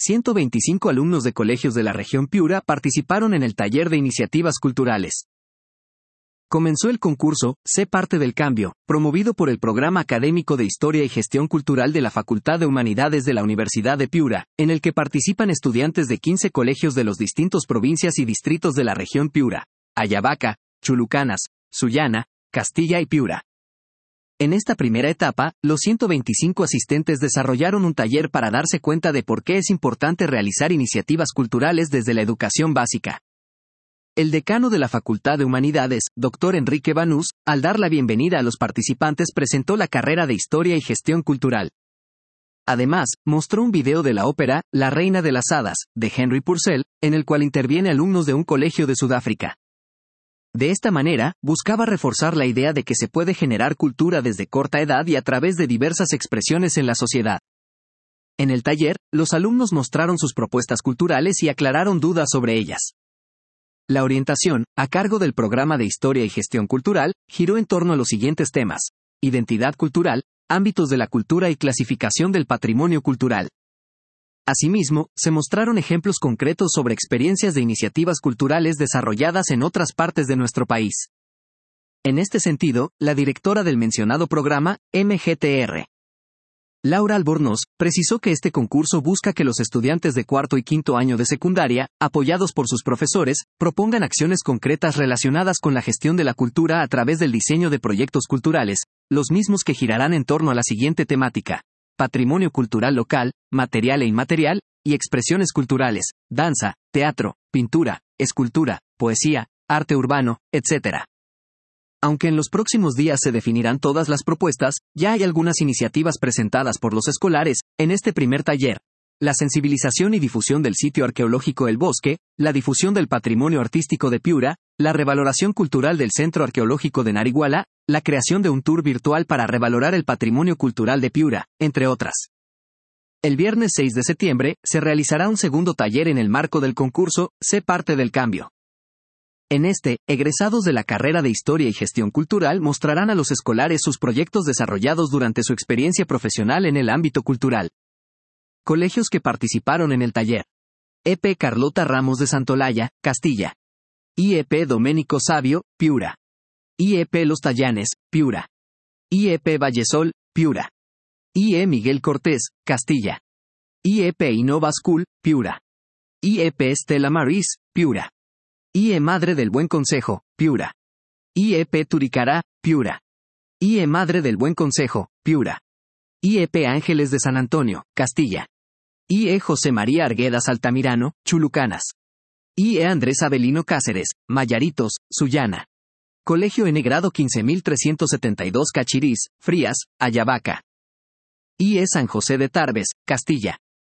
125 alumnos de colegios de la región Piura participaron en el taller de iniciativas culturales. Comenzó el concurso Sé parte del cambio, promovido por el Programa Académico de Historia y Gestión Cultural de la Facultad de Humanidades de la Universidad de Piura, en el que participan estudiantes de 15 colegios de los distintos provincias y distritos de la región Piura, Ayabaca, Chulucanas, Sullana, Castilla y Piura. En esta primera etapa, los 125 asistentes desarrollaron un taller para darse cuenta de por qué es importante realizar iniciativas culturales desde la educación básica. El decano de la Facultad de Humanidades, Dr. Enrique Banús, al dar la bienvenida a los participantes presentó la carrera de Historia y Gestión Cultural. Además, mostró un video de la ópera La Reina de las Hadas, de Henry Purcell, en el cual interviene alumnos de un colegio de Sudáfrica. De esta manera, buscaba reforzar la idea de que se puede generar cultura desde corta edad y a través de diversas expresiones en la sociedad. En el taller, los alumnos mostraron sus propuestas culturales y aclararon dudas sobre ellas. La orientación, a cargo del programa de Historia y Gestión Cultural, giró en torno a los siguientes temas: identidad cultural, ámbitos de la cultura y clasificación del patrimonio cultural. Asimismo, se mostraron ejemplos concretos sobre experiencias de iniciativas culturales desarrolladas en otras partes de nuestro país. En este sentido, la directora del mencionado programa, MGTR, Laura Albornoz, precisó que este concurso busca que los estudiantes de cuarto y quinto año de secundaria, apoyados por sus profesores, propongan acciones concretas relacionadas con la gestión de la cultura a través del diseño de proyectos culturales, los mismos que girarán en torno a la siguiente temática: patrimonio cultural local, material e inmaterial, y expresiones culturales, danza, teatro, pintura, escultura, poesía, arte urbano, etc. Aunque en los próximos días se definirán todas las propuestas, ya hay algunas iniciativas presentadas por los escolares, en este primer taller: la sensibilización y difusión del sitio arqueológico El Bosque, la difusión del patrimonio artístico de Piura, la revaloración cultural del Centro Arqueológico de Nariguala, la creación de un tour virtual para revalorar el patrimonio cultural de Piura, entre otras. El viernes 6 de septiembre, se realizará un segundo taller en el marco del concurso Sé parte del cambio. En este, egresados de la carrera de Historia y Gestión Cultural mostrarán a los escolares sus proyectos desarrollados durante su experiencia profesional en el ámbito cultural. Colegios que participaron en el taller: EP Carlota Ramos de Santolaya, Castilla. IEP Doménico Savio, Piura. IEP Los Tallanes, Piura. IEP Vallesol, Piura. IE Miguel Cortés, Castilla. IEP Innova School, Piura. IEP Stella Maris, Piura. IE Madre del Buen Consejo, Piura. IEP Turicará, Piura. IE Madre del Buen Consejo, Piura. IEP Ángeles de San Antonio, Castilla. IE José María Arguedas Altamirano, Chulucanas. IE Andrés Avelino Cáceres, Mayaritos, Sullana. Colegio N Grado 15372 Cachirís, Frías, Ayabaca. IE San José de Tarbes, Castilla.